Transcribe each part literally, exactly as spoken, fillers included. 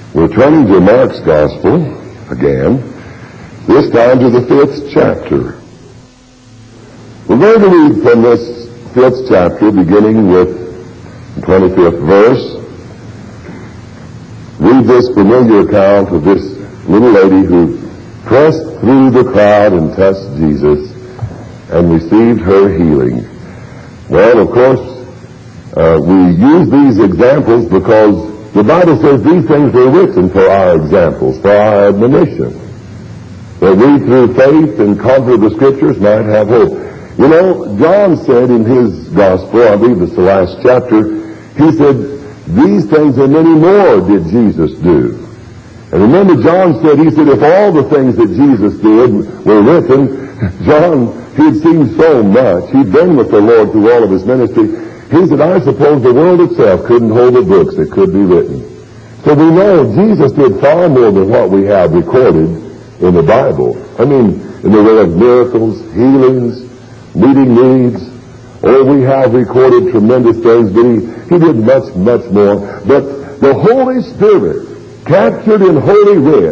We're turning to Mark's Gospel again, this time to the fifth chapter. We're going to read from this fifth chapter, beginning with the twenty-fifth verse. Read this familiar account of this little lady who pressed through the crowd and touched Jesus and received her healing. Well, of course, uh, we use these examples because the Bible says these things were written for our examples, for our admonition, that we through faith and conquer the Scriptures might have hope. You know, John said in his Gospel, I believe it's the last chapter, he said, these things and many more did Jesus do. And remember, John said, he said, if all the things that Jesus did were written, John, he had seen so much. He'd been with the Lord through all of his ministry. He said, I suppose the world itself couldn't hold the books that could be written. So we know Jesus did far more than what we have recorded in the Bible. I mean, in the way of miracles, healings, meeting needs. Oh, we have recorded tremendous things, but he, he did much, much more. But the Holy Spirit captured in Holy Writ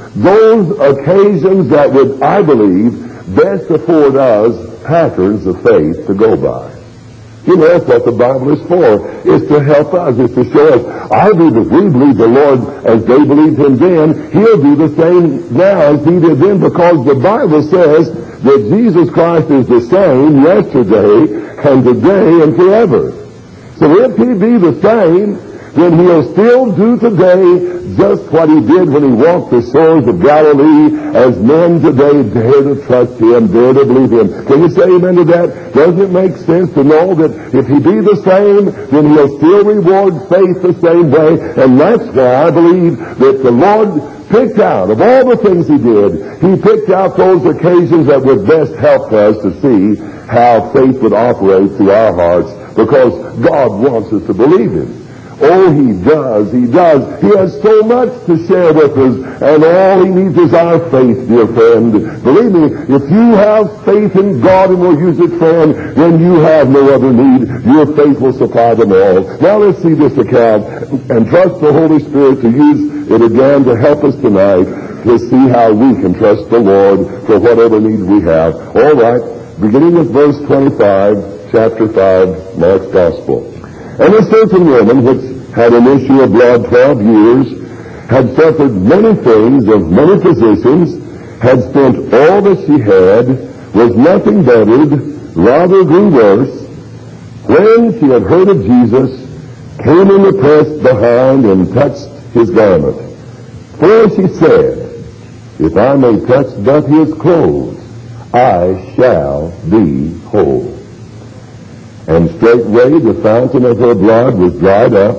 those occasions that would, I believe, best afford us patterns of faith to go by. You know, that's what the Bible is for. It's to help us. It's to show us, I believe if we believe the Lord as they believed him then, he'll do the same now as he did then, because the Bible says that Jesus Christ is the same yesterday and today and forever. So if he be the same, then he'll still do today just what he did when he walked the shores of Galilee, as men today dare to trust him, dare to believe him. Can you say amen to that? Doesn't it make sense to know that if he be the same, then he'll still reward faith the same way? And that's why I believe that the Lord picked out, of all the things he did, he picked out those occasions that would best help us to see how faith would operate through our hearts, because God wants us to believe him. Oh, he does, he does. He has so much to share with us, and all he needs is our faith, dear friend. Believe me, if you have faith in God and will use it, friend, then you have no other need. Your faith will supply them all. Now let's see this account and trust the Holy Spirit to use it again to help us tonight to see how we can trust the Lord for whatever needs we have. All right, beginning with verse twenty-five, chapter five, Mark's Gospel. And a certain woman which had an issue of blood twelve years, had suffered many things of many physicians, had spent all that she had, was nothing bettered, rather grew worse. When she had heard of Jesus, came in the press behind and touched his garment. For she said, if I may touch but his clothes, I shall be whole. And straightway the fountain of her blood was dried up,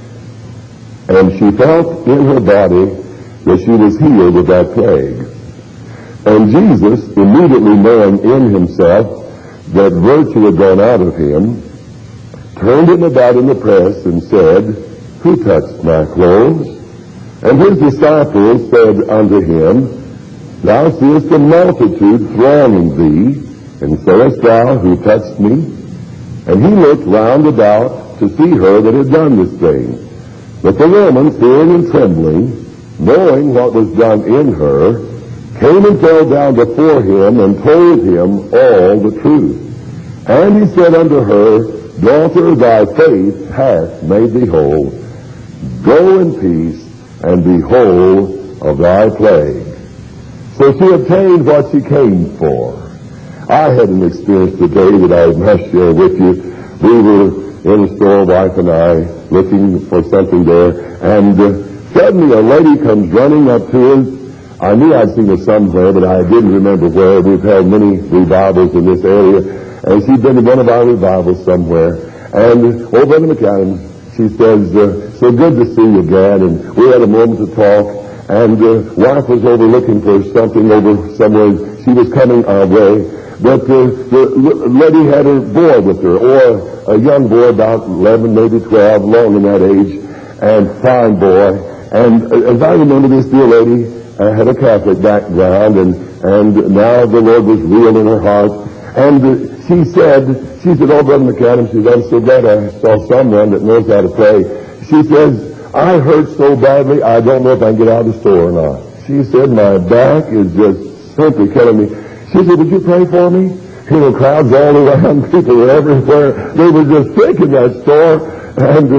and she felt in her body that she was healed of that plague. And Jesus, immediately knowing in himself that virtue had gone out of him, turned him about in the press and said, who touched my clothes? And his disciples said unto him, thou seest a multitude thronging thee, and sayest thou, who touched me? And he looked round about to see her that had done this thing. But the woman, fearing and trembling, knowing what was done in her, came and fell down before him and told him all the truth. And he said unto her, daughter, thy faith hath made thee whole. Go in peace, and be whole of thy plague. So she obtained what she came for. I had an experience today that I must share with you. We were in a store, wife and I, looking for something there, and uh, suddenly a lady comes running up to us. I knew I'd seen her somewhere, but I didn't remember where. We've had many revivals in this area, and she'd been to one of our revivals somewhere. And, oh, Brother McAdams, she says, uh, so good to see you again, and we had a moment to talk. And uh, wife was over looking for something over somewhere. She was coming our way. But uh, the lady had her boy with her, or a young boy about eleven, maybe twelve, long in that age, and fine boy. And uh, as I remember, this dear lady uh, had a Catholic background, and, and now the Lord was real in her heart. And uh, she said, she said, oh, Brother McAdams, she said, I'm so glad I saw someone that knows how to pray. She says, I hurt so badly, I don't know if I can get out of the store or not. She said, my back is just simply killing me. She said, would you pray for me? You know, crowds all around, people were everywhere. They were just sick in that store. And,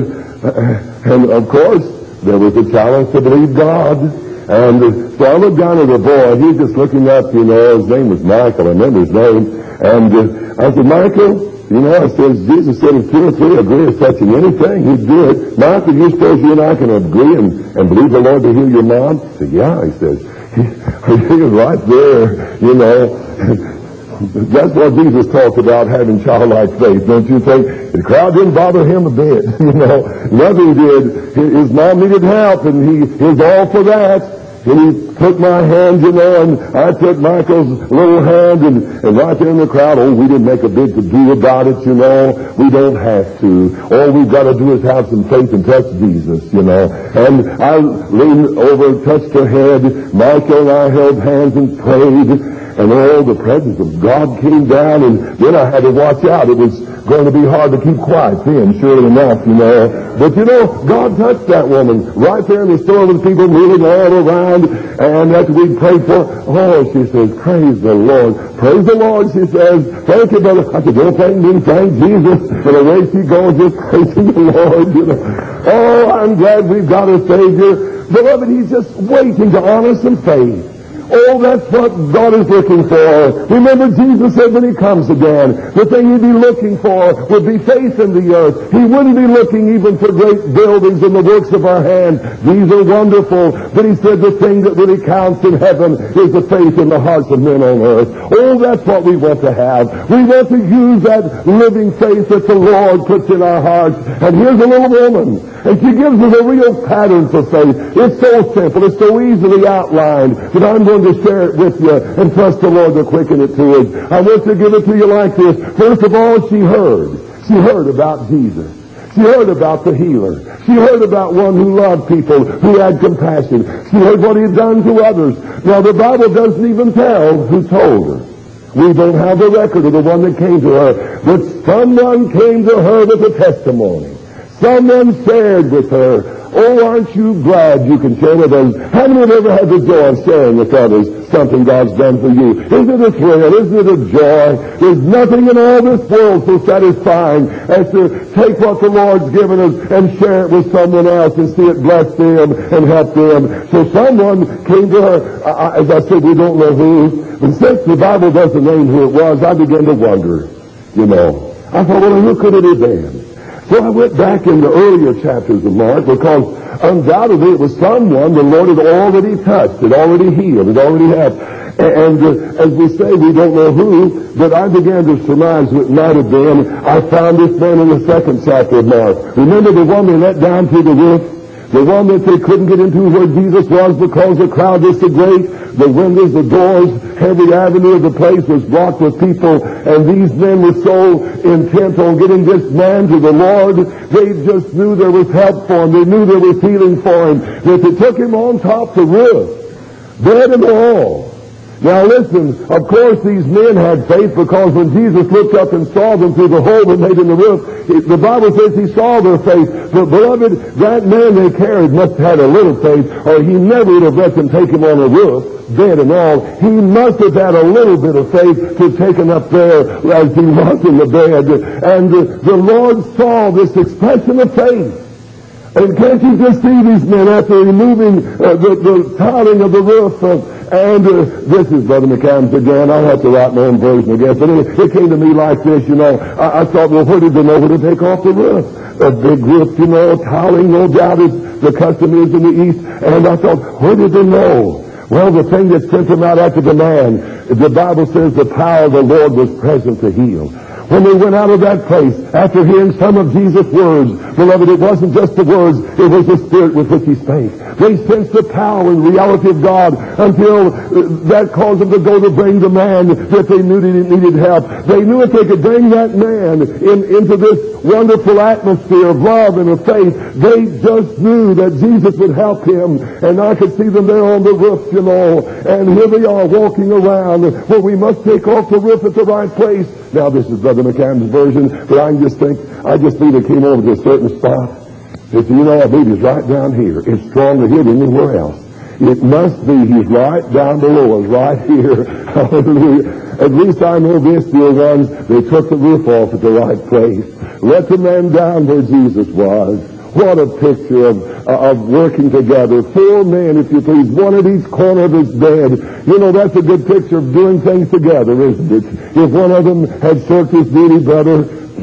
uh, and of course, there was a challenge to believe God. And uh, so I looked down at the boy. He's just looking up, you know, his name was Michael. I remember his name. And uh, I said, Michael, you know, I said, Jesus said if two or three agree of touching anything, he'd do it. Michael, you suppose you and I can agree and, and believe the Lord to heal your mom? I said, yeah, he says. He was right there, you know. That's what Jesus talked about, having childlike faith, don't you think? The crowd didn't bother him a bit, you know. Nothing did. His mom needed help, and he, he was all for that. And he took my hand, you know, and I took Michael's little hand, and, and right there in the crowd, oh, we didn't make a big to-do about it, you know. We don't have to. All we've got to do is have some faith and touch Jesus, you know. And I leaned over, touched her head. Michael and I held hands and prayed. And all the presence of God came down, and then I had to watch out. It was going to be hard to keep quiet then, sure enough, you know. But, you know, God touched that woman right there in the store with people moving all around. And after we prayed for her, oh, she says, praise the Lord. Praise the Lord, she says. Thank you, brother. I said, don't thank me, thank Jesus. And away she goes, just praising the Lord, you know. Oh, I'm glad we've got a Savior. Beloved, he's just waiting to honor some faith. Oh, that's what God is looking for. Remember, Jesus said when he comes again, the thing he'd be looking for would be faith in the earth. He wouldn't be looking even for great buildings and the works of our hands. These are wonderful. But he said the thing that really counts in heaven is the faith in the hearts of men on earth. Oh, that's what we want to have. We want to use that living faith that the Lord puts in our hearts. And here's a little woman, and she gives us a real pattern for faith. It's so simple. It's so easily outlined that I'm going to share it with you and trust the Lord to quicken it to us. I want to give it to you like this. First of all, she heard. She heard about Jesus. She heard about the healer. She heard about one who loved people, who had compassion. She heard what he had done to others. Now, the Bible doesn't even tell who told her. We don't have the record of the one that came to her. But someone came to her with a testimony. Someone shared with her. Oh, aren't you glad you can share with others? How many have ever had the joy of sharing with others something God's done for you? Isn't it a thrill? Isn't it a joy? There's nothing in all this world so satisfying as to take what the Lord's given us and share it with someone else and see it bless them and help them. So someone came to her. I, as I said, we don't know who. But since the Bible doesn't name who it was, I began to wonder, you know. I thought, well, who could it have been? So I went back in the earlier chapters of Mark, because undoubtedly it was someone the Lord had already touched, had already healed, had already helped. And uh, as we say, we don't know who, but I began to surmise who it might have been. I found this man in the second chapter of Mark. Remember the one they let down through the roof? The one that they couldn't get into where Jesus was because the crowd was so great. The windows, the doors, every avenue of the place was blocked with people. And these men were so intent on getting this man to the Lord, they just knew there was help for him. They knew there was healing for him. That they took him on top the roof, bed and all. Now listen, of course these men had faith, because when Jesus looked up and saw them through the hole that made in the roof, the Bible says he saw their faith. But beloved, that man they carried must have had a little faith, or he never would have let them take him on the roof, bed and all. He must have had a little bit of faith to take him up there as he was in the bed. And uh, the Lord saw this expression of faith. And can't you just see these men after removing uh, the, the tiling of the roof? Uh, and uh, this is Brother McAdams again. I'll have to write my own version again. But anyway, it came to me like this, you know. I, I thought, well, where did they know where to take off the roof? A big roof, you know, tiling, no doubt, is the custom is in the East. And I thought, where did they know? Well, the thing that sent them out after the man, the Bible says the power of the Lord was present to heal. When they went out of that place, after hearing some of Jesus' words, beloved, it wasn't just the words, it was the Spirit with which he spake. They sensed the power and reality of God until that caused them to go to bring the man that they knew needed help. They knew if they could bring that man in, into this wonderful atmosphere of love and of faith, they just knew that Jesus would help him. And I could see them there on the roof, you know, and here they are walking around. Well, we must take off the roof at the right place. Now, this is Brother McAdams' version, but I can just think, I just think they came over to a certain spot, He said, you know, I believe he's right down here. It's stronger here than anywhere else. It must be he's right down below us, right here. Hallelujah. At least I know this, dear ones, they took the roof off at the right place. Let the man down where Jesus was. What a picture of, uh, of working together. Four men, if you please, one at each corner of his bed. You know, that's a good picture of doing things together, isn't it? If one of them had served his duty better,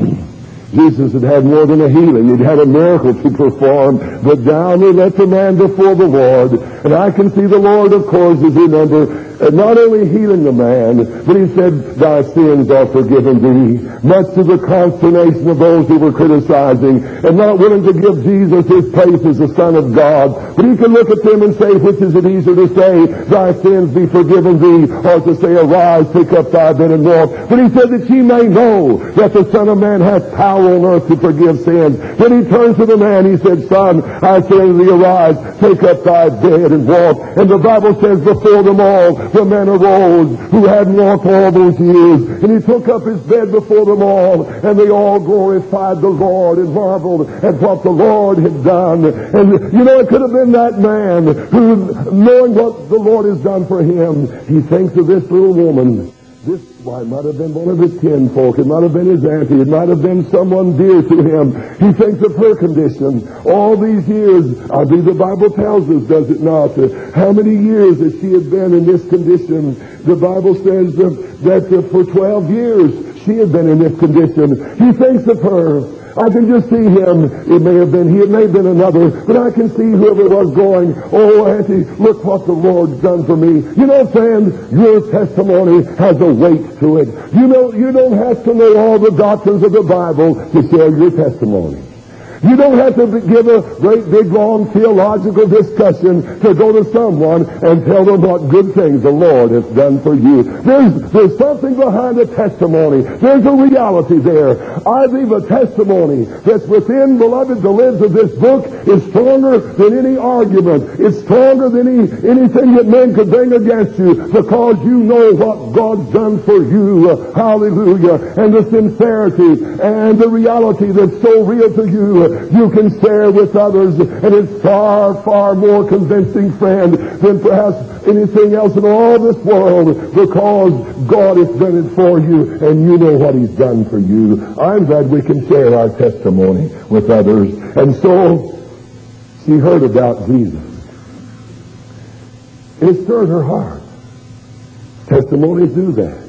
Jesus had had more than a healing. He'd had a miracle to perform. But down he let the man before the Lord. And I can see the Lord, of course, as you remember, not only healing the man, but he said, thy sins are forgiven thee. Much to the consternation of those who were criticizing and not willing to give Jesus his place as the Son of God. But he could look at them and say, which is it easier to say, thy sins be forgiven thee, or to say, arise, pick up thy bed and walk. But he said that ye may know that the Son of Man hath power on earth to forgive sins. Then he turned to the man, he said, son, I say unto thee, arise, take up thy bed and walk. And the Bible says, before them all, the man arose who hadn't walked all those years, and he took up his bed before them all, and they all glorified the Lord and marveled at what the Lord had done. And you know, it could have been that man who, knowing what the Lord has done for him, he thinks of this little woman. This, why, it might have been one of his kinfolk. It might have been his auntie. It might have been someone dear to him. He thinks of her condition. All these years, I believe the Bible tells us, does it not? Uh, how many years that she had been in this condition? The Bible says uh, that uh, for twelve years she had been in this condition. He thinks of her. I can just see him. It may have been he, it may have been another, but I can see whoever was going, oh, auntie, look what the Lord's done for me. You know, friend, your testimony has a weight to it. You know, you don't have to know all the doctrines of the Bible to share your testimony. You don't have to give a great, big, long theological discussion to go to someone and tell them what good things the Lord has done for you. There's, there's something behind a testimony. There's a reality there. I believe a testimony that's within, beloved, the lids of this book is stronger than any argument. It's stronger than any, anything that men could bring against you, because you know what God's done for you. Uh, hallelujah. And the sincerity and the reality that's so real to you, you can share with others, and it's far, far more convincing, friend, than perhaps anything else in all this world, because God has done it for you, and you know what He's done for you. I'm glad we can share our testimony with others. And so, she heard about Jesus. It stirred her heart. Testimonies do that.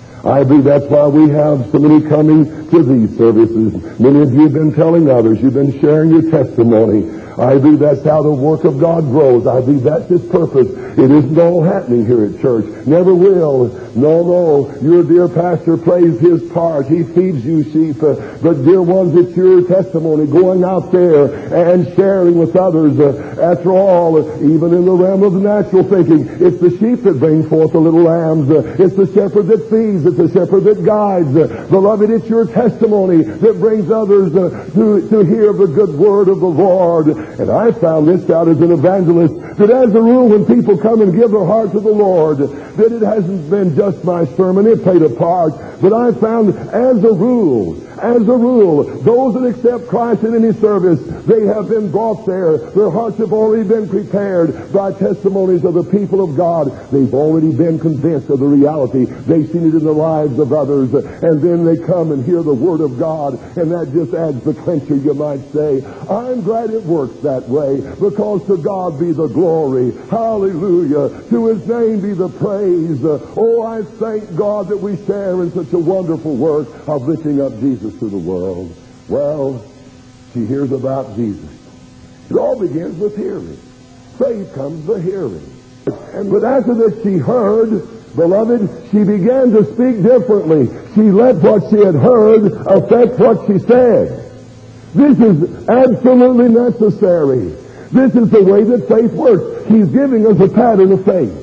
I believe that's why we have so many coming to these services. Many of you have been telling others. You've been sharing your testimony. I believe that's how the work of God grows. I believe that's His purpose. It isn't all happening here at church. Never will. No, no. Your dear pastor plays his part. He feeds you sheep. Uh, but dear ones, it's your testimony going out there and sharing with others. Uh, after all, uh, even in the realm of the natural thinking, it's the sheep that bring forth the little lambs. Uh, it's the shepherd that feeds. It's the shepherd that guides. Uh, beloved, it's your testimony that brings others uh, to, to hear the good word of the Lord. And I found this out as an evangelist, that as a rule when people come and give their heart to the Lord, that it hasn't been just my sermon, it played a part, but I found as a rule, as a rule, those that accept Christ in any service, they have been brought there. Their hearts have already been prepared by testimonies of the people of God. They've already been convinced of the reality. They've seen it in the lives of others. And then they come and hear the Word of God, and that just adds the clincher, you might say. I'm glad it works that way, because to God be the glory. Hallelujah. To His name be the praise. Oh, I thank God that we share in such a wonderful work of lifting up Jesus to the world. Well, she hears about Jesus. It all begins with hearing. Faith comes by hearing. And but after that she heard, beloved, she began to speak differently. She let what she had heard affect what she said. This is absolutely necessary. This is the way that faith works. He's giving us a pattern of faith.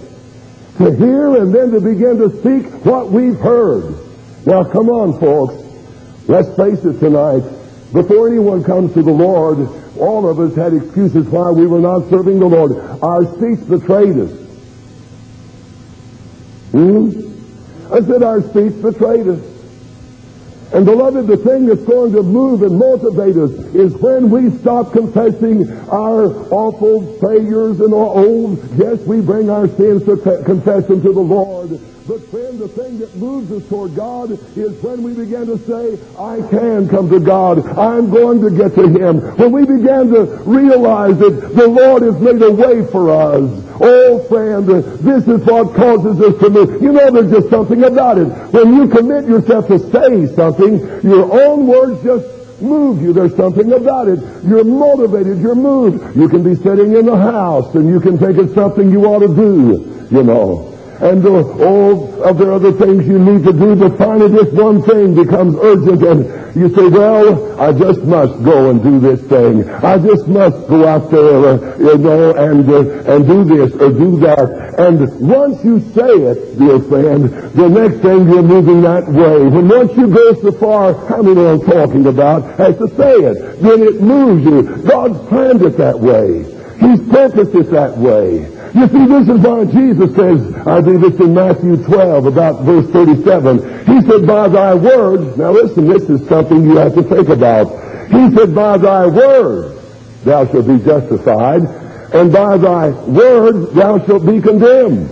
To hear and then to begin to speak what we've heard. Now come on, folks. Let's face it tonight. Before anyone comes to the Lord, all of us had excuses why we were not serving the Lord. Our speech betrayed us. Hmm? I said our speech betrayed us. And beloved, the thing that's going to move and motivate us is when we stop confessing our awful failures and our old, yes, we bring our sins to confess them to the Lord. But friend, the thing that moves us toward God is when we begin to say, I can come to God. I'm going to get to Him. When we begin to realize that the Lord has made a way for us. Oh, friend, this is what causes us to move. You know, there's just something about it. When you commit yourself to say something, your own words just move you. There's something about it. You're motivated. You're moved. You can be sitting in the house and you can think it's something you ought to do, you know. And uh, all of the other things you need to do, but finally this one thing becomes urgent, and you say, well, I just must go and do this thing. I just must go out there, uh, you know, and uh, and do this or do that. And once you say it, dear friend, the next thing you're moving that way. When once you go so far, how many know I'm talking about, as to say it, then it moves you. God's planned it that way. He's purposed it that way. You see, this is why Jesus says, I believe it's in Matthew twelve, about verse thirty-seven. He said, by thy words, now listen, this is something you have to think about. He said, by thy words thou shalt be justified, and by thy words thou shalt be condemned.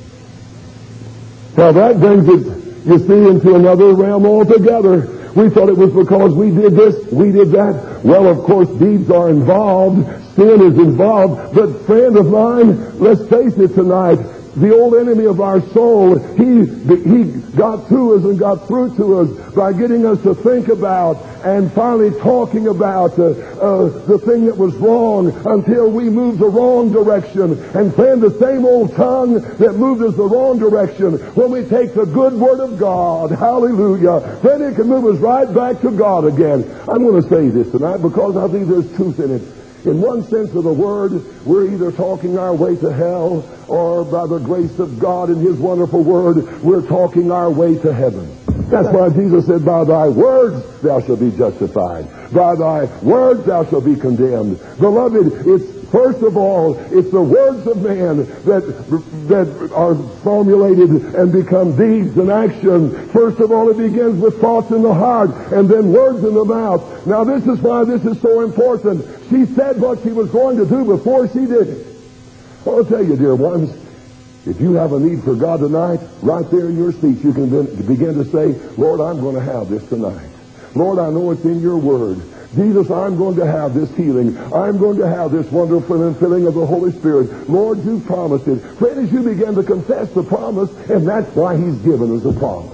Now that brings it, you see, into another realm altogether. We thought it was because we did this, we did that. Well, of course, deeds are involved. Sin is involved. But friend of mine, let's face it tonight, the old enemy of our soul, he, he got to us and got through to us by getting us to think about and finally talking about uh, uh, the thing that was wrong until we moved the wrong direction. And friend, the same old tongue that moved us the wrong direction, when we take the good word of God, hallelujah, then it can move us right back to God again. I'm going to say this tonight because I think there's truth in it. In one sense of the word, we're either talking our way to hell, or by the grace of God and His wonderful word, we're talking our way to heaven. That's why Jesus said, by thy words thou shalt be justified. By thy words thou shalt be condemned. Beloved, it's first of all, it's the words of man that that are formulated and become deeds and action. First of all, it begins with thoughts in the heart and then words in the mouth. Now, this is why this is so important. She said what she was going to do before she did it. I'll tell you, dear ones, if you have a need for God tonight, right there in your seat, you can begin to say, Lord, I'm going to have this tonight. Lord, I know it's in your word. Jesus, I'm going to have this healing. I'm going to have this wonderful filling of the Holy Spirit. Lord, you promised it. Friend, as you begin to confess the promise, and that's why He's given us a promise.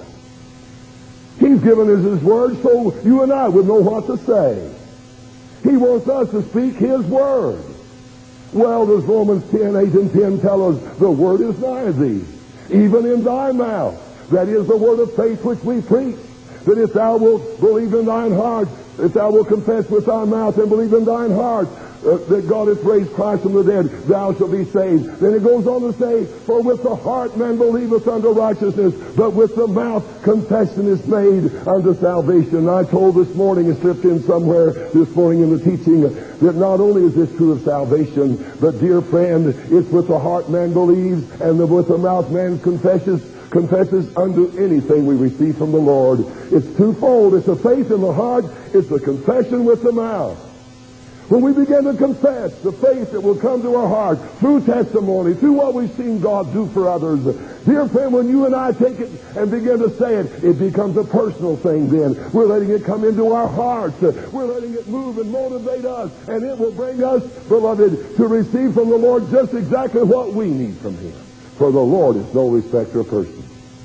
He's given us His word so you and I would know what to say. He wants us to speak His word. Well, does Romans ten, eight and ten tell us the word is nigh thee, even in thy mouth. That is the word of faith which we preach. That if thou wilt believe in thine heart, if thou wilt confess with thy mouth and believe in thine heart uh, that God hath raised Christ from the dead, thou shalt be saved. Then it goes on to say, for with the heart man believeth unto righteousness, but with the mouth confession is made unto salvation. I told this morning, and slipped in somewhere this morning in the teaching, that not only is this true of salvation, but dear friend, it's with the heart man believes, and the, with the mouth man confesses confesses unto anything we receive from the Lord. It's twofold. It's a faith in the heart. It's a confession with the mouth. When we begin to confess, the faith that will come to our heart through testimony, through what we've seen God do for others. Dear friend, when you and I take it and begin to say it, it becomes a personal thing then. We're letting it come into our hearts. We're letting it move and motivate us. And it will bring us, beloved, to receive from the Lord just exactly what we need from Him. For the Lord is no respecter of persons.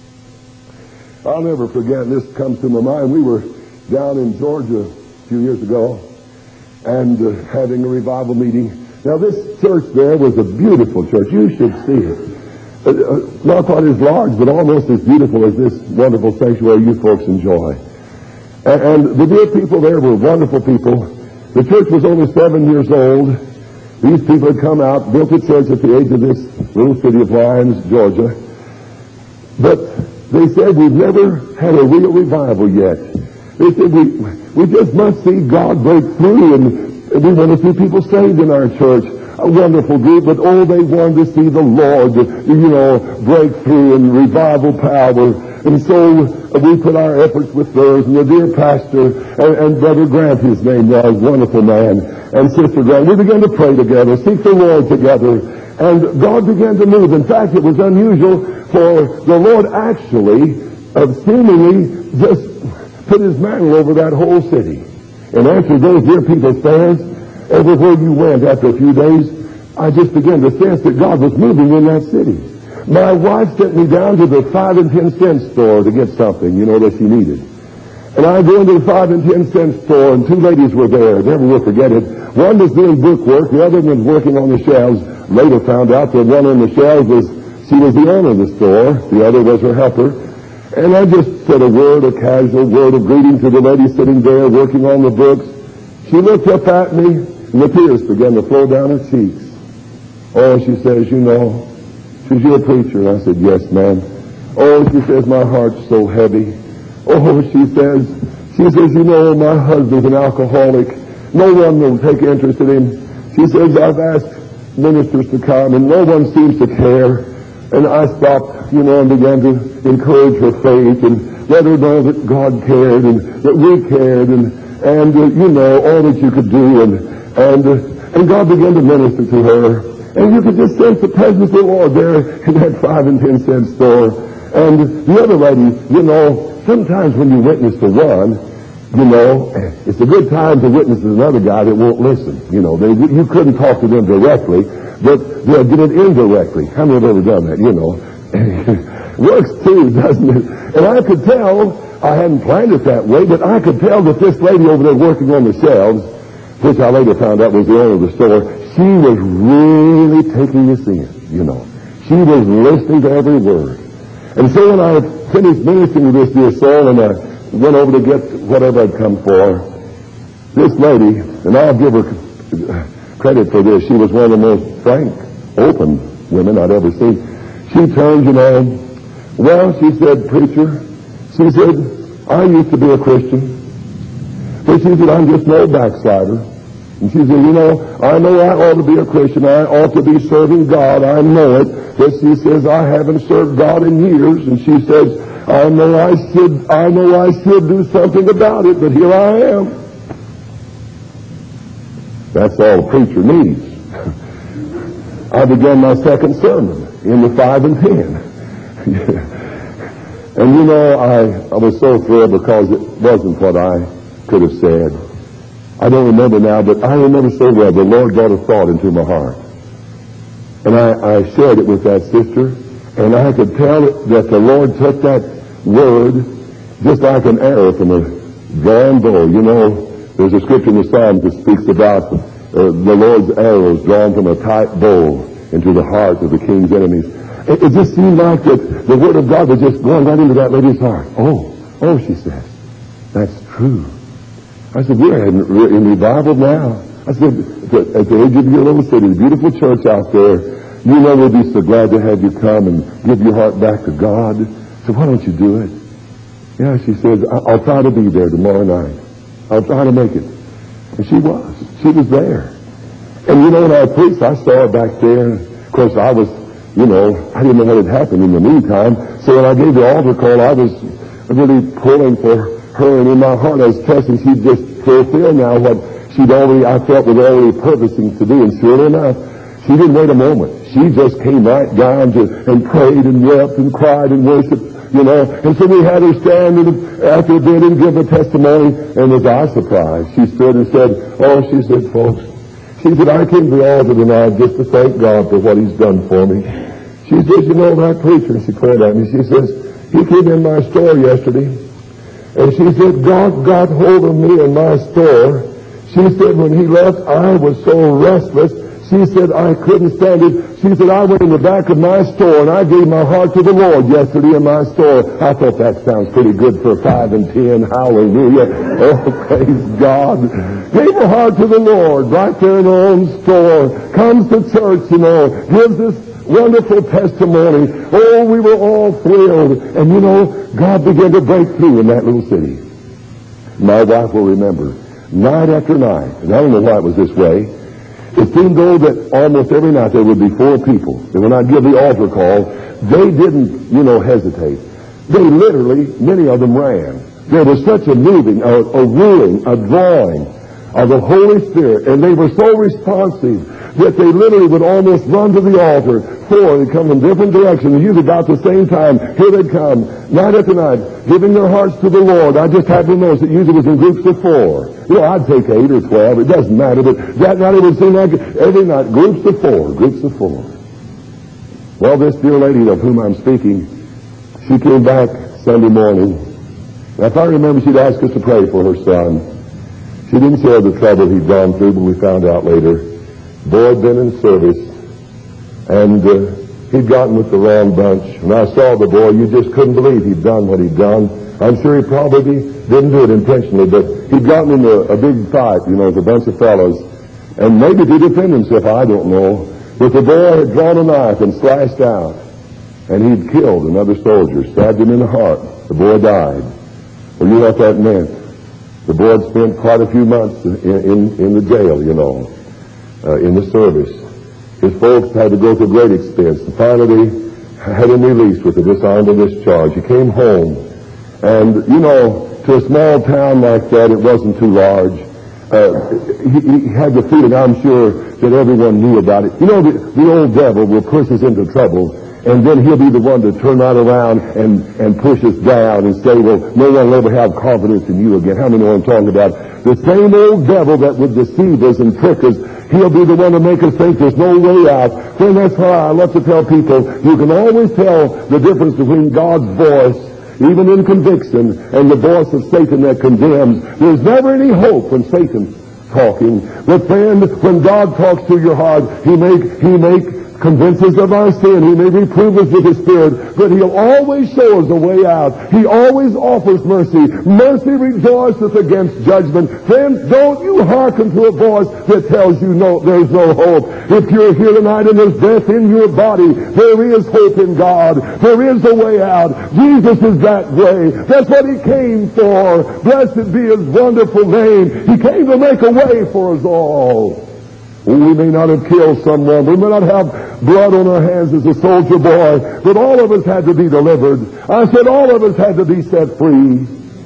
I'll never forget, and this comes to my mind, we were down in Georgia a few years ago and uh, having a revival meeting. Now this church there was a beautiful church. You should see it. Uh, uh, not quite as large, but almost as beautiful as this wonderful sanctuary you folks enjoy. And, and the dear people there were wonderful people. The church was only seven years old. These people had come out, built a church at the age of this little city of Lyons, Georgia. But they said, we've never had a real revival yet. They said, we we just must see God break through, and, and we want to see people saved in our church. A wonderful group, but oh, they wanted to see the Lord, you know, break through in revival power. And so uh, we put our efforts with theirs, and the dear pastor and, and Brother Grant, his name was, wonderful man, and Sister Grant, we began to pray together, seek the Lord together, and God began to move. In fact, it was unusual for the Lord actually, uh, seemingly just put his mantle over that whole city. And answered those dear people's prayers, everywhere you went after a few days, I just began to sense that God was moving in that city. My wife sent me down to the five and ten cent store to get something, you know, that she needed. And I go into the five and ten cent store, and two ladies were there. Never will forget it. One was doing bookwork, the other was working on the shelves. Later found out that one on the shelves was, she was the owner of the store. The other was her helper. And I just said a word, a casual word of greeting to the lady sitting there working on the books. She looked up at me, and the tears began to flow down her cheeks. Oh, she says, you know, she says, you're a preacher. And I said, yes, ma'am. Oh, she says, my heart's so heavy. Oh, she says, she says, you know, my husband's an alcoholic. No one will take interest in him. She says, I've asked ministers to come, and no one seems to care. And I stopped, you know, and began to encourage her faith and let her know that God cared and that we cared and, and uh, you know, all that you could do. And and uh, and God began to minister to her. And you could just sense the presence of the Lord there in that five and ten cent store. And the other lady, you know, sometimes when you witness to one, you know, it's a good time to witness to another guy that won't listen. You know, they, you couldn't talk to them directly, but they'll get it indirectly. How many have ever done that? You know, works too, doesn't it? And I could tell, I hadn't planned it that way, but I could tell that this lady over there working on the shelves, which I later found out was the owner of the store, she was really taking this in, you know. She was listening to every word. And so when I finished ministering to this dear soul and I went over to get whatever I'd come for, this lady, and I'll give her credit for this, she was one of the most frank, open women I'd ever seen. She turned, you know, well, she said, preacher, she said, I used to be a Christian, but she said, I'm just no backslider. And she said, you know, I know I ought to be a Christian. I ought to be serving God. I know it. But she says, I haven't served God in years. And she says, I know I should, I know I should do something about it, but here I am. That's all a preacher needs. I began my second sermon in the five and ten. And you know, I, I was so thrilled because it wasn't what I could have said. I don't remember now, but I remember so well the Lord brought a thought into my heart. And I, I shared it with that sister, and I could tell that the Lord took that word just like an arrow from a drawn bow. You know, there's a scripture in the Psalms that speaks about uh, the Lord's arrows drawn from a tight bow into the heart of the king's enemies. It, it just seemed like that the word of God was just going right into that lady's heart. Oh, oh, she said, that's true. I said, we're in, we're in revival now. I said, at the age of your little city, the beautiful church out there, you know we'll be so glad to have you come and give your heart back to God. So why don't you do it? Yeah, she says, I'll try to be there tomorrow night. I'll try to make it. And she was. She was there. And you know, when I preached, I saw her back there. Of course, I was, you know, I didn't know what had happened in the meantime. So when I gave the altar call, I was really pulling for her, and in my heart I was trusting she'd just fulfill now what she'd already, I felt, was already purposing to do. And sure enough, she didn't wait a moment. She just came right down to, and prayed and wept and cried and worshiped, you know. And so we had her stand and, after a bit and give a testimony. And was I surprised? She stood and said, oh, she said, folks, she said, I came to the altar tonight just to thank God for what he's done for me. She says, you know, that preacher, she pointed at me, she says, he came in my store yesterday. And she said, God got hold of me in my store. She said, when he left, I was so restless. She said, I couldn't stand it. She said, I went in the back of my store and I gave my heart to the Lord yesterday in my store. I thought that sounds pretty good for five and ten. Hallelujah. Oh, praise God. Gave her heart to the Lord right there in her own store. Comes to church, you know, gives us wonderful testimony. Oh, we were all thrilled. And you know, God began to break through in that little city. My wife will remember, night after night, and I don't know why it was this way, it seemed though that almost every night there would be four people that when I'd give the altar call, they didn't, you know, hesitate. they literally, many of them ran. There was such a moving, a, a ruling, a drawing of the Holy Spirit, and they were so responsive that they literally would almost run to the altar. Four, they'd come in different directions, usually about the same time. Here they'd come, night after night, giving their hearts to the Lord. I just happened to notice it usually was in groups of four. You know, I'd take eight or twelve, it doesn't matter, but that night it would seem like every night, groups of four, groups of four. Well, this dear lady of whom I'm speaking, she came back Sunday morning. And if I remember, she'd asked us to pray for her son. She didn't share the trouble he'd gone through, but we found out later. Boy had been in service, and uh, he'd gotten with the wrong bunch. When I saw the boy, you just couldn't believe he'd done what he'd done. I'm sure he probably didn't do it intentionally, but he'd gotten into a big fight, you know, with a bunch of fellows, and maybe to defend himself, I don't know. But the boy had drawn a knife and slashed out, and he'd killed another soldier, stabbed him in the heart. The boy died. Well, you know what that meant. The boy had spent quite a few months in, in, in the jail, you know, uh, in the service. His folks had to go to great expense. And finally, had him released with a dishonorable discharge. He came home. And, you know, to a small town like that, it wasn't too large. Uh, he, he had the feeling, I'm sure, that everyone knew about it. You know, the, the old devil will push us into trouble, and then he'll be the one to turn right around and, and push us down and say, well, no one will ever have confidence in you again. How many know what I'm talking about? The same old devil that would deceive us and trick us, he'll be the one to make us think there's no way out. Then that's why I love to tell people, you can always tell the difference between God's voice, even in conviction, and the voice of Satan that condemns. There's never any hope when Satan's talking. But friend, when God talks to your heart, He make, He make convinces of our sin. He may reprove us with His Spirit, but He'll always show us a way out. He always offers mercy. Mercy rejoiceth against judgment. Friends, don't you hearken to a voice that tells you no, there's no hope. If you're here tonight and there's death in your body, there is hope in God. There is a way out. Jesus is that way. That's what He came for. Blessed be His wonderful name. He came to make a way for us all. We may not have killed someone. We may not have blood on our hands as a soldier boy. But all of us had to be delivered. I said all of us had to be set free.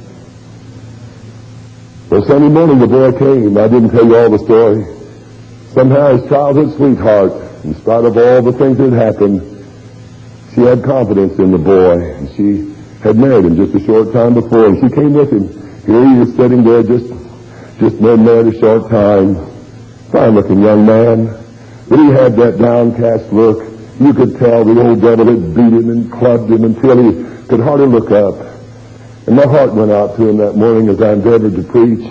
Well, Sunday morning the boy came. I didn't tell you all the story. Somehow his childhood sweetheart, in spite of all the things that had happened, she had confidence in the boy. And she had married him just a short time before. And she came with him. Here he was sitting there just, just been married a short time. Fine-looking young man, but he had that downcast look. You could tell the old devil had beat him and clubbed him until he could hardly look up. And my heart went out to him that morning as I endeavored to preach.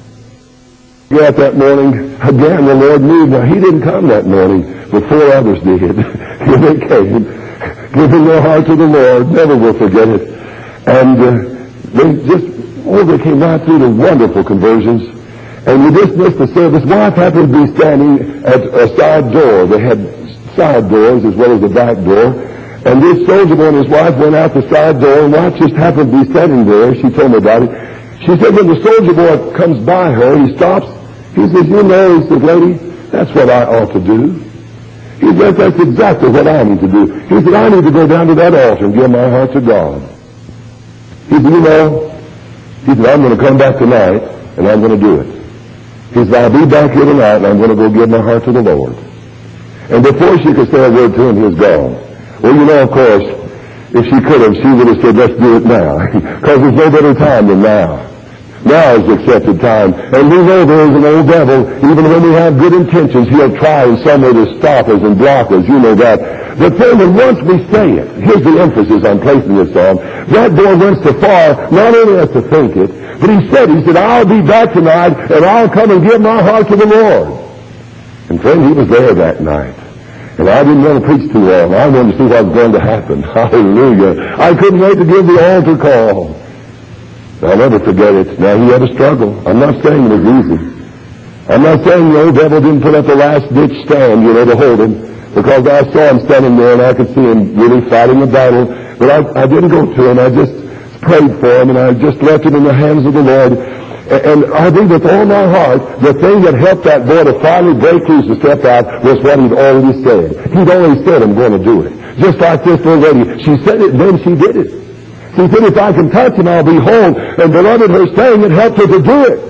Yeah, that morning, again, the Lord moved. Now, He didn't come that morning, but four others did. Here they came, giving their heart to the Lord. Never will forget it. And uh, they just, oh, they came right through the wonderful conversions. And we dismissed the service. Wife happened to be standing at a side door. They had side doors as well as a back door. And this soldier boy and his wife went out the side door, and wife just happened to be standing there. She told me about it. She said when the soldier boy comes by her, he stops. He says, you know, he said, lady, that's what I ought to do. He said, that's exactly what I need to do. He said, I need to go down to that altar and give my heart to God. He said, you know, he said, I'm going to come back tonight, and I'm going to do it. He said, I'll be back here tonight, and I'm going to go give my heart to the Lord. And before she could say a word to him, he was gone. Well, you know, of course, if she could have, she would have said, let's do it now. Because there's no better time than now. Now is the accepted time. And we know there is an old devil, even when we have good intentions, he'll try in some way to stop us and block us. You know that. But then when once we say it, here's the emphasis I'm placing this on. That boy went so far, not only as to think it, but he said, he said, I'll be back tonight, and I'll come and give my heart to the Lord. And friend, he was there that night. And I didn't want to preach too long. I wanted to see what was going to happen. Hallelujah. I couldn't wait to give the altar call. I'll never forget it. Now, he had a struggle. I'm not saying it was easy. I'm not saying the old devil didn't put up a last-ditch stand, you know, to hold him, because I saw him standing there, and I could see him really fighting the battle. But I, I didn't go to him. I just prayed for him, and I just left him in the hands of the Lord. And I think with all my heart, the thing that helped that boy to finally break loose and step out was what he'd already said. He'd already said, I'm going to do it. Just like this little lady. She said it, then she did it. She said, if I can touch him, I'll be whole. And beloved, her saying it helped her to do it.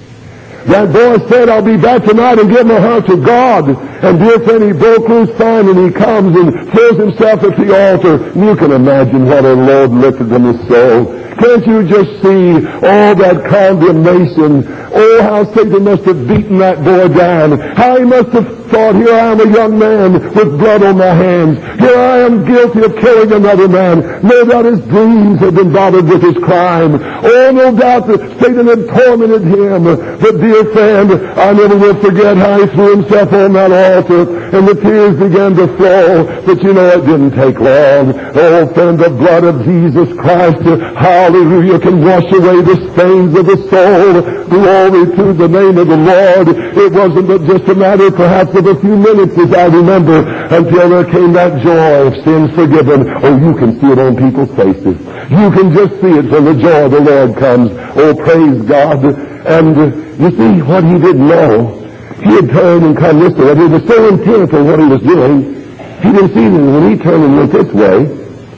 That boy said, I'll be back tonight and give my heart to God. And dear friend, he broke loose fine and he comes and throws himself at the altar. And you can imagine what our Lord lifted from his soul. Can't you just see all that condemnation? Oh, how Satan must have beaten that boy down. How he must have thought, here I am a young man with blood on my hands. Here I am guilty of killing another man. No doubt his dreams had been bothered with his crime. Oh, no doubt that Satan had tormented him. But dear friend, I never will forget how he threw himself on that altar and the tears began to flow. But you know, it didn't take long. Oh, friend, the blood of Jesus Christ, hallelujah, can wash away the stains of the soul. Glory to the name of the Lord. It wasn't just a matter perhaps of a few minutes, as I remember, until there came that joy of sins forgiven. Oh, you can see it on people's faces. You can just see it when the joy of the Lord comes. Oh, praise God. And uh, you see, what he didn't know, he had turned and come this way. He was so intent on what he was doing, he didn't see that when he turned and went this way,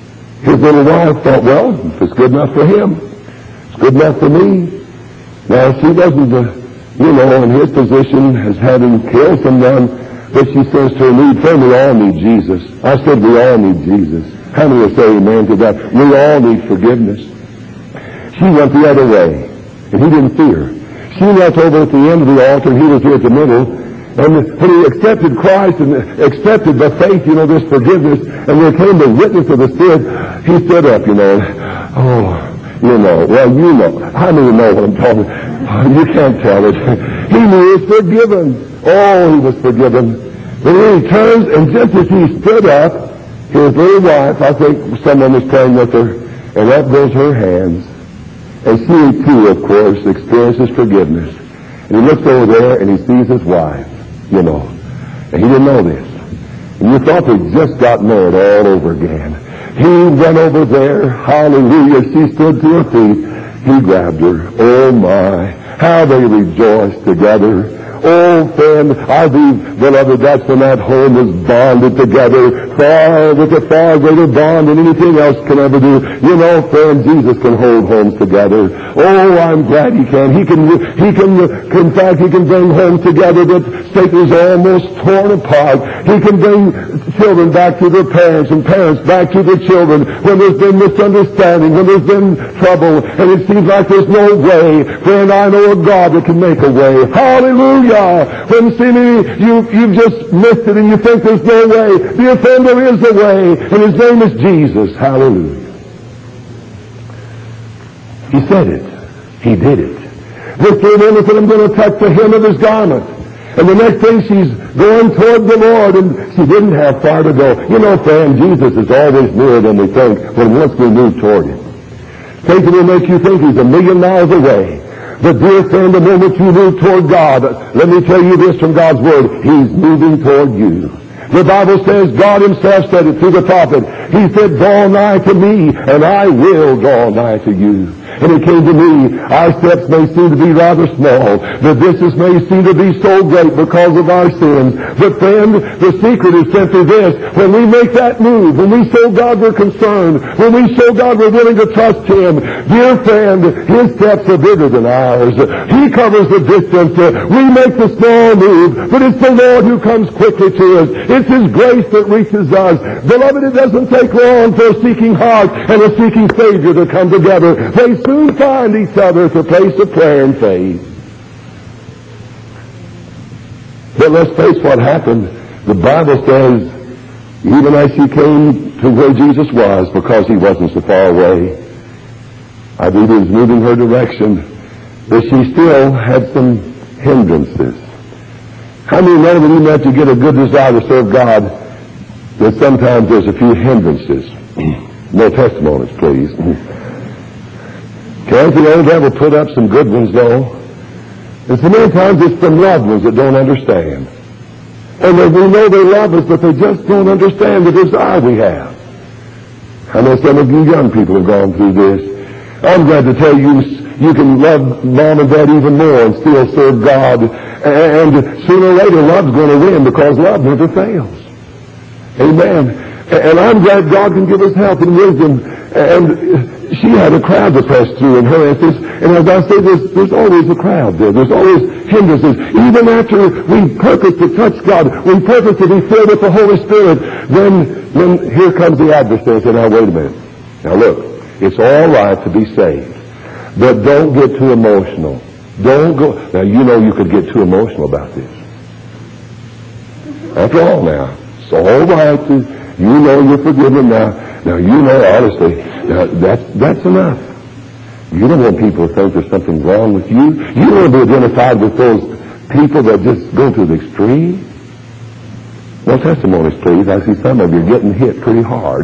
his little wife thought, well, if it's good enough for him, it's good enough for me. Now, she wasn't, uh, you know, in his position as having killed someone, but she says to her lead friend, we all need Jesus. I said we all need Jesus. How many will say amen to that? We all need forgiveness. She went the other way, and he didn't see her. She went over at the end of the altar, and he was here at the middle. And when he accepted Christ and accepted by faith, you know, this forgiveness, and there came the witness of the Spirit, he stood up, you know. Oh, you know, well, you know. How many know what I'm talking about? You can't tell it. He knew he was forgiven. Oh, he was forgiven. But then he turns, and just as he stood up, his little wife, I think someone was praying with her, and up goes her hands. And she, too, of course, experiences forgiveness. And he looks over there, and he sees his wife, you know. And he didn't know this. And you thought they'd just got married all over again. He went over there, hallelujah, she stood to her feet. He grabbed her. Oh, my, how they rejoiced together. Oh, friend, I believe, beloved, that's when that home was bonded together, far with a far greater bond than anything else can ever do. You know, friend, Jesus can hold homes together. Oh, I'm glad he can. He can, he can, in fact, he can bring homes together that Satan is almost torn apart. He can bring children back to their parents and parents back to their children when there's been misunderstanding, when there's been trouble, and it seems like there's no way. Friend, I know a God that can make a way. Hallelujah. When seemingly you, you've just missed it and you think there's no way, dear friend, there is a way, and his name is Jesus. Hallelujah. He said it. He did it. This woman said, I'm going to touch the hem of his garment. And the next thing, she's going toward the Lord, and she didn't have far to go. You know, friend, Jesus is always nearer than we think when once we move toward him. Satan will make you think he's a million miles away. But dear friend, the moment you move toward God, let me tell you this from God's Word, he's moving toward you. The Bible says, God himself said it through the prophet. He said, draw nigh to me, and I will draw nigh to you. And it came to me, our steps may seem to be rather small, the distance may seem to be so great because of our sins. But friend, the secret is simply this. When we make that move, when we show God we're concerned, when we show God we're willing to trust him, dear friend, his steps are bigger than ours. He covers the distance. We make the small move, but it's the Lord who comes quickly to us. It's his grace that reaches us. Beloved, it doesn't take long for a seeking heart and a seeking Savior to come together. They soon find each other at the place of prayer and faith. But let's face what happened. The Bible says, even as she came to where Jesus was, because he wasn't so far away, I believe he was moving her direction, but she still had some hindrances. How many know that even after you get a good desire to serve God, that sometimes there's a few hindrances? No testimonies, please. Can't the old devil put up some good ones, though? And so many times it's from loved ones that don't understand. And that we know they love us, but they just don't understand the desire we have. I know some of you young people have gone through this. I'm glad to tell you, you can love mom and dad even more and still serve God. And sooner or later, love's going to win, because love never fails. Amen. And I'm glad God can give us help and wisdom. And she had a crowd to press through in her instance. And as I say, there's, there's always a crowd there. There's always hindrances. Even after we purpose to touch God, we purpose to be filled with the Holy Spirit, then, then here comes the adversary and say, now wait a minute. Now look, it's all right to be saved, but don't get too emotional. Don't go. Now you know you could get too emotional about this. After all now, it's all right to, you know you're forgiven now. Now you know honestly, now that's, that's enough. You don't want people to think there's something wrong with you. You don't want to be identified with those people that just go to the extreme. Well, testimonies, please. I see some of you getting hit pretty hard.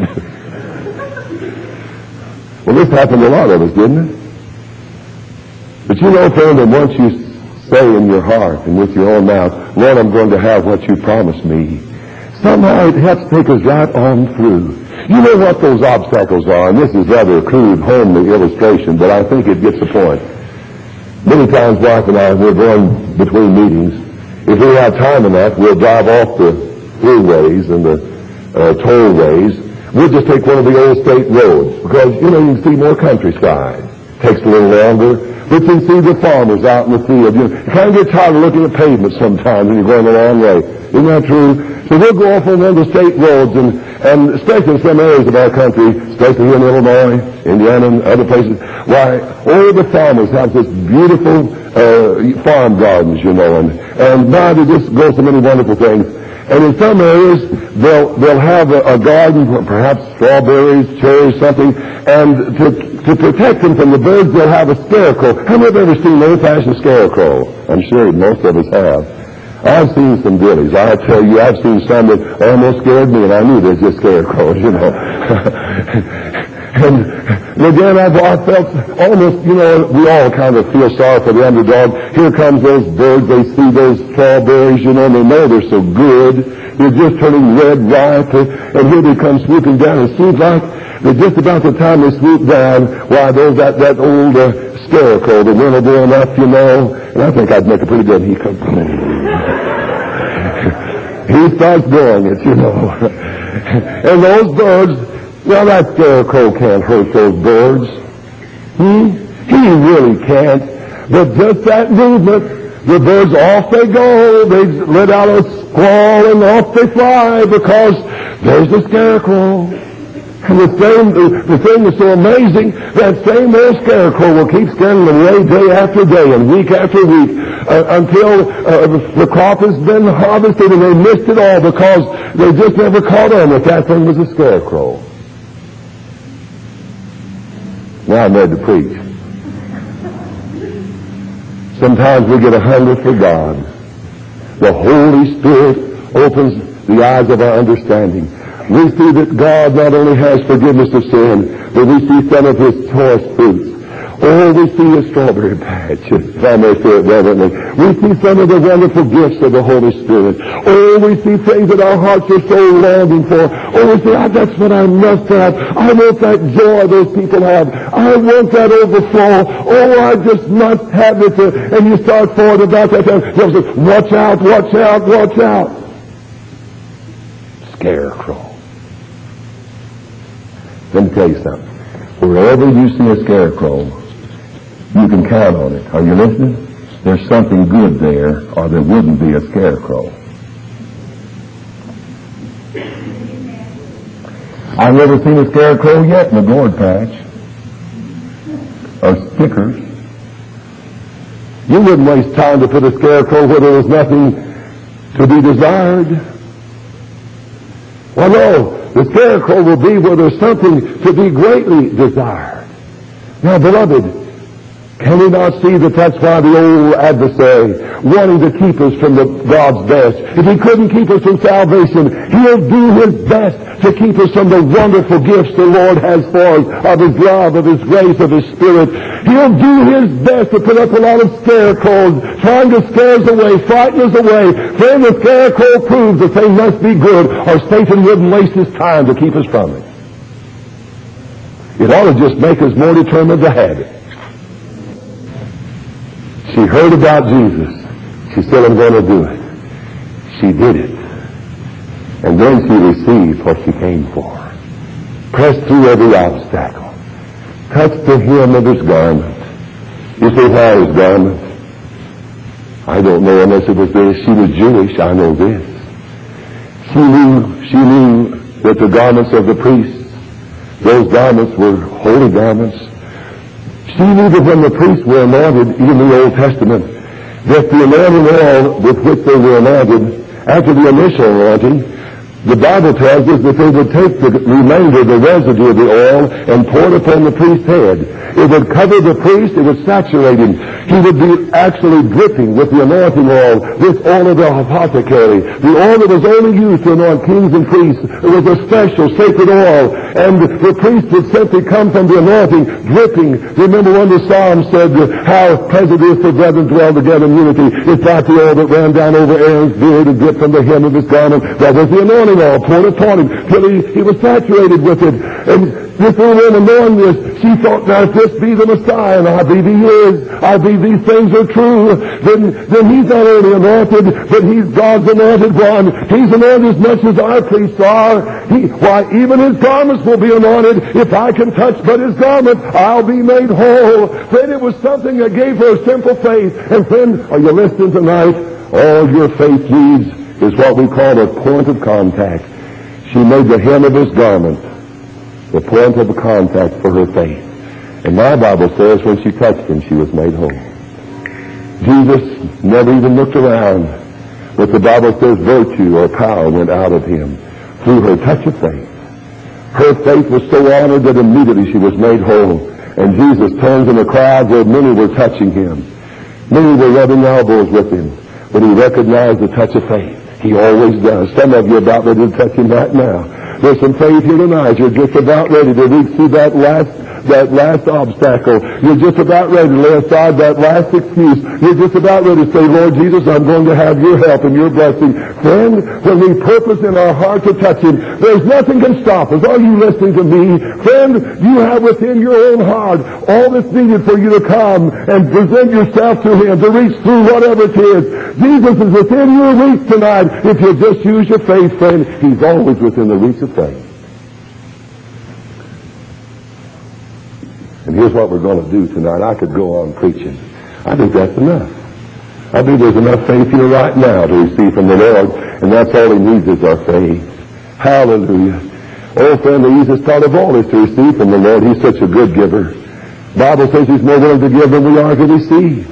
Well, this happened to a lot of us, didn't it? But you know, friend, that once you say in your heart and with your own mouth, Lord, I'm going to have what you promised me, somehow it helps take us right on through. You know what those obstacles are, and this is rather a crude, homely illustration, but I think it gets the point. Many times, wife and I, we're going between meetings. If we have time enough, we'll drive off the throughways and the uh, tollways. We'll just take one of the old state roads, because, you know, you can see more countryside. Takes a little longer. But you can see the farmers out in the field. You, know, you kind of get tired of looking at pavement sometimes when you're going a long way. Isn't that true? So we'll go off on one of the state roads, and, and especially in some areas of our country, especially here in Illinois, Indiana, and other places, why, all the farmers have this beautiful uh, farm gardens, you know, and, and now they just grow so many wonderful things. And in some areas, they'll, they'll have a, a garden, perhaps strawberries, cherries, something, and to, to protect them from the birds, they'll have a scarecrow. How many have ever seen an old-fashioned scarecrow? I'm sure most of us have. I've seen some dillies. I tell you, I've seen some that almost scared me, and I knew they're just scarecrows, you know. And again, I've, I felt almost, you know, we all kind of feel sorry for the underdog. Here comes those birds, they see those strawberries, you know, and they know they're so good. They're just turning red, ripe, and here they come swooping down. It seems like that just about the time they swoop down, why, there's that, that old uh, scarecrow, the winter blowing up, you know, and I think I'd make a pretty good, he comes, he starts going it, you know. And those birds, well, that scarecrow can't hurt those birds. Hmm? He really can't. But just that movement, the birds, off they go. They let out a squall and off they fly because there's the scarecrow. And the same, the, the thing is so amazing, that same old scarecrow will keep scaring them away day after day and week after week uh, until uh, the crop has been harvested and they missed it all because they just never caught on that that thing was a scarecrow. Now I'm ready to preach. Sometimes we get a hunger for God. The Holy Spirit opens the eyes of our understanding. We see that God not only has forgiveness of sin, but we see some of His choice fruits. Oh, we see a strawberry patch, if I may say it reverently. We see some of the wonderful gifts of the Holy Spirit. Oh, we see things that our hearts are so longing for. Oh, we say, oh, that's what I must have. I want that joy those people have. I want that overflow. Oh, I just must have it. And you start forward about that. You say, watch out, watch out, watch out. Scarecrow. Let me tell you something. Wherever you see a scarecrow, you can count on it. Are you listening? There's something good there, or there wouldn't be a scarecrow. I've never seen a scarecrow yet in a gourd patch. Or stickers. You wouldn't waste time to put a scarecrow where there was nothing to be desired. Well, no. The scarecrow will be where there's something to be greatly desired. Now, beloved, can we not see that that's why the old adversary, wanting to keep us from the God's best, if he couldn't keep us from salvation, he'll do his best to keep us from the wonderful gifts the Lord has for us, of his love, of his grace, of his Spirit. He'll do his best to put up a lot of scarecrows, trying to scare us away, frighten us away. Then the scarecrow proves the thing must be good, or Satan wouldn't waste his time to keep us from it. It ought to just make us more determined to have it. She heard about Jesus. She said, I'm going to do it. She did it. And then she received what she came for. Pressed through every obstacle. touched the hem of his garment. You say, why his garment? I don't know unless it was this. She was Jewish, I know this. She knew, she knew that the garments of the priests, those garments were holy garments. She knew that when the priests were anointed in the Old Testament, that the anointing oil with which they were anointed, after the initial anointing, the Bible tells us that they would take the remainder, the residue of the oil, and pour it upon the priest's head. It would cover the priest, it would saturate him. He would be actually dripping with the anointing oil, this oil of the apothecary, the oil that was only used to anoint kings and priests. It was a special sacred oil, and the priest would simply come from the anointing, dripping. Remember when the Psalm said, how pleasant it is for brethren to dwell together in unity. It's like the oil that ran down over Aaron's beard and dripped from the hem of his garment. That was the anointing oil poured upon him till he, he was saturated with it. And this little woman, knowing this, she thought, now if this be the Messiah, and I believe he is, I believe these things are true, then, then he's not only anointed, but he's God's anointed one. He's anointed as much as our priests are. He, why, even his garments will be anointed. If I can touch but his garment, I'll be made whole. Friend, it was something that gave her a simple faith. And friend, are you listening tonight? All your faith needs is what we call a point of contact. She made the hem of his garment the point of contact for her faith. And my Bible says when she touched him, she was made whole. Jesus never even looked around. But the Bible says virtue or power went out of him through her touch of faith. Her faith was so honored that immediately she was made whole. And Jesus turns in a crowd where many were touching him. Many were rubbing elbows with him. But he recognized the touch of faith. He always does. Some of you are about ready to touch him right now. There's some faith here tonight. You're just about ready to reach through that last that last obstacle. You're just about ready to lay aside that last excuse. You're just about ready to say, Lord Jesus, I'm going to have your help and your blessing. Friend, when we purpose in our heart to touch him, there's nothing can stop us. Are you listening to me? Friend, you have within your own heart all that's needed for you to come and present yourself to him, to reach through whatever it is. Jesus is within your reach tonight. If you just use your faith, friend, he's always within the reach of faith. And here's what we're going to do tonight. I could go on preaching. I think that's enough. I think there's enough faith here right now to receive from the Lord, and that's all he needs is our faith. Hallelujah. Oh, friend, the easiest part of all is to receive from the Lord. He's such a good giver. The Bible says he's more willing to give than we are to receive.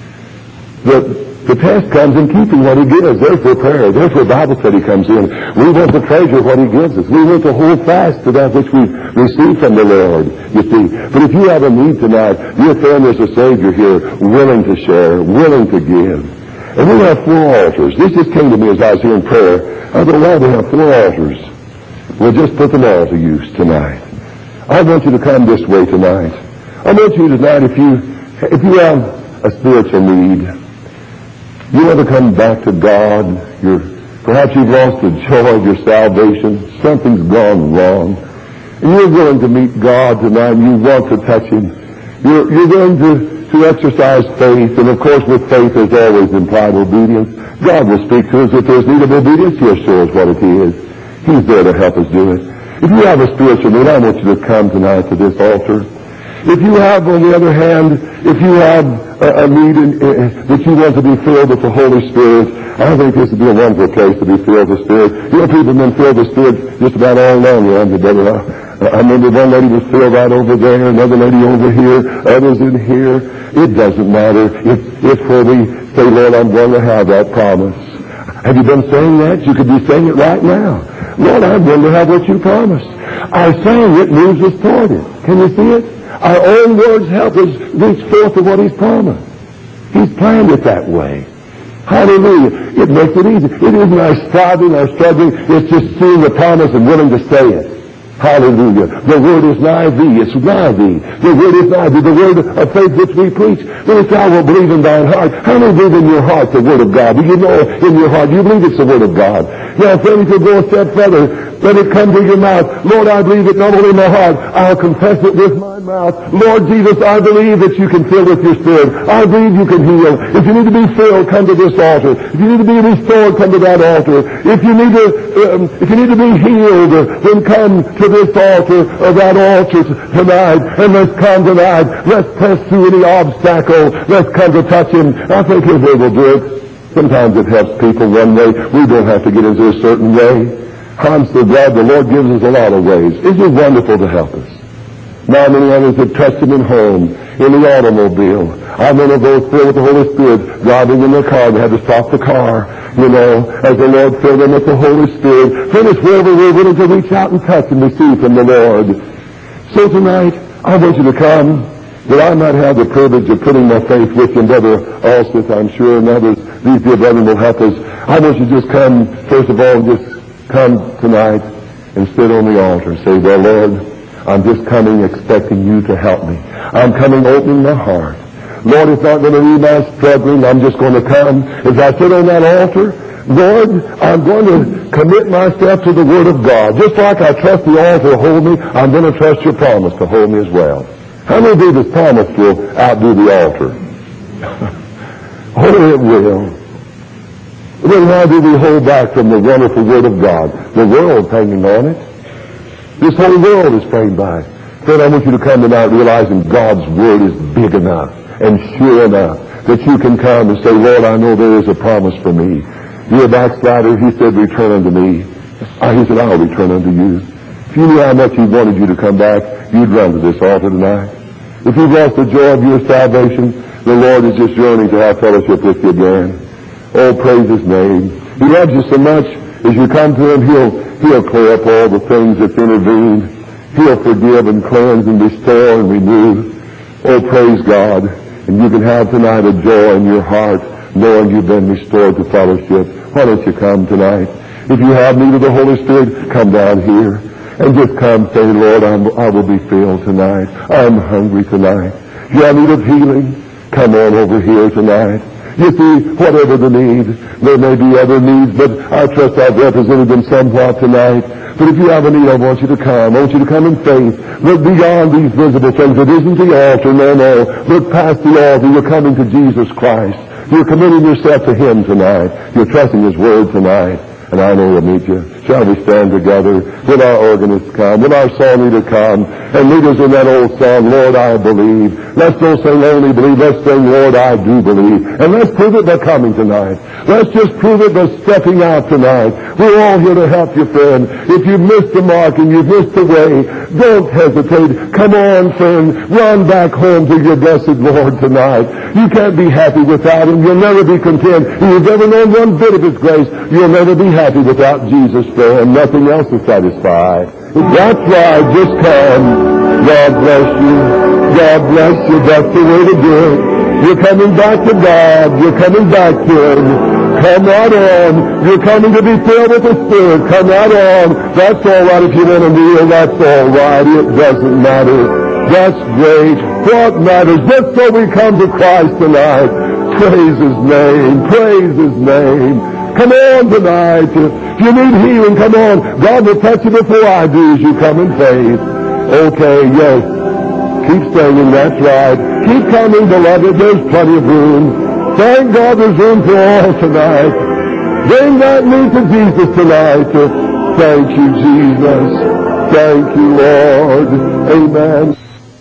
The, the test comes in keeping what he gives. There's where prayer, there's where Bible study comes in. We want to treasure what he gives us. We want to hold fast to that which we receive from the Lord, you see. But if you have a need tonight, your friend, there's a Savior here willing to share, willing to give. And we have four altars. This just came to me as I was here in prayer. I thought, well, we have four altars. We'll just put them all to use tonight. I want you to come this way tonight. I want you tonight, if you, if you have a spiritual need, you want to come back to God. You're, perhaps you've lost the joy of your salvation. Something's gone wrong. And you're willing to meet God tonight. And you want to touch him. You're, you're willing to, to exercise faith. And of course with faith there's always implied obedience. God will speak to us. If there's need of obedience, he'll show us what it is. He's there to help us do it. If you have a spiritual need, I want you to come tonight to this altar. If you have, on the other hand, if you have a, a need in, uh, that you want to be filled with the Holy Spirit, I think this would be a wonderful place to be filled with the Spirit. You know, people have been filled with the Spirit just about all along around here, brother. I, I remember one lady was filled right over there, another lady over here, others in here. It doesn't matter. If, if where we say, Lord, I'm going to have that promise. Have you been saying that? You could be saying it right now. Lord, I'm going to have what you promised. Our saying it moves us toward it. Can you see it? Our own words help us reach forth to what he's promised. He's planned it that way. Hallelujah. It makes it easy. It isn't our striving, our struggling. It's just seeing the promise and willing to say it. Hallelujah. The word is nigh thee. It's nigh thee. The word is nigh thee. The word of faith which we preach. When if thou wilt believe in thine heart. How many believe in your heart the word of God? Do you know in your heart? Do you believe it's the word of God? Now, friend, if you go a step further, let it come to your mouth. Lord, I believe it not only in my heart. I'll confess it with my mouth. Lord Jesus, I believe that you can fill with your Spirit. I believe you can heal. If you need to be filled, come to this altar. If you need to be restored, come to that altar. If you need to, um, if you need to be healed, then come to to this altar or that altar tonight, and let's come tonight. Let's press through any obstacle. Let's come to touch him. I think his way will do it. Sometimes it helps people one way. We don't have to get into a certain way. I'm so glad the Lord gives us a lot of ways. Isn't it wonderful to help us? Now many others have touched him at home, in the automobile. I'm one of those filled with the Holy Spirit, driving in their car and had to stop the car, you know, as the Lord filled them with the Holy Spirit. Finish wherever we're willing to reach out and touch and receive from the Lord. So tonight, I want you to come, that I might have the privilege of putting my faith with you, and Brother Alseth, I'm sure, and others, these dear brethren will help us. I want you to just come, first of all, just come tonight and sit on the altar and say, well, Lord, I'm just coming expecting you to help me. I'm coming opening my heart. Lord, it's not going to be my struggling. I'm just going to come. As I sit on that altar, Lord, I'm going to commit myself to the Word of God. Just like I trust the altar to hold me, I'm going to trust your promise to hold me as well. How many believe this promise will outdo the altar? Oh, it will. Then why do we hold back from the wonderful Word of God? The world's hanging on it. This whole world is praying by. Friend, I want you to come tonight realizing God's Word is big enough and sure enough that you can come and say, Lord, I know there is a promise for me. You're a backslider. He said, return unto me. He said, I'll return unto you. If you knew how much he wanted you to come back, you'd run to this altar tonight. If you've lost the joy of your salvation, the Lord is just yearning to have fellowship with you again. Oh, praise his name. He loves you so much. As you come to him, he'll, he'll clear up all the things that's intervened. He'll forgive and cleanse and restore and renew. Oh, praise God. And you can have tonight a joy in your heart, knowing you've been restored to fellowship. Why don't you come tonight? If you have need of the Holy Spirit, come down here. And just come say, Lord, I'm, I will be filled tonight. I'm hungry tonight. If you have need of healing, come on over here tonight. You see, whatever the need, there may be other needs, but I trust I've represented them somewhat tonight. But if you have a need, I want you to come. I want you to come in faith. Look beyond these visible things. It isn't the altar, no, no. Look past the altar. You're coming to Jesus Christ. You're committing yourself to him tonight. You're trusting his word tonight. And I know he'll meet you. Shall we stand together? Will our organist come? Will our song leader come? And lead us in that old song, Lord, I believe. Let's don't sing only believe. Let's sing, Lord, I do believe. And let's prove it by coming tonight. Let's just prove it by stepping out tonight. We're all here to help you, friend. If you've missed the mark and you've missed the way, don't hesitate. Come on, friend. Run back home to your blessed Lord tonight. You can't be happy without him. You'll never be content. If you've ever known one bit of his grace, you'll never be happy without Jesus, friend. Nothing else will satisfy. That's right. Just come. God bless you. God bless you. That's the way to do it. You're coming back to God. You're coming back to him. Come right on. You're coming to be filled with the Spirit. Come right on. That's all right if you want to kneel. That's all right. It doesn't matter. That's great. What matters? Just so we come to Christ tonight. Praise his name. Praise his name. Come on tonight. If you need healing, come on. God will touch you before I do as you come in faith. Okay, yes. Keep singing, that's right. Keep coming, beloved. There's plenty of room. Thank God there's room for all tonight. Bring that need to Jesus tonight. Thank you, Jesus. Thank you, Lord. Amen.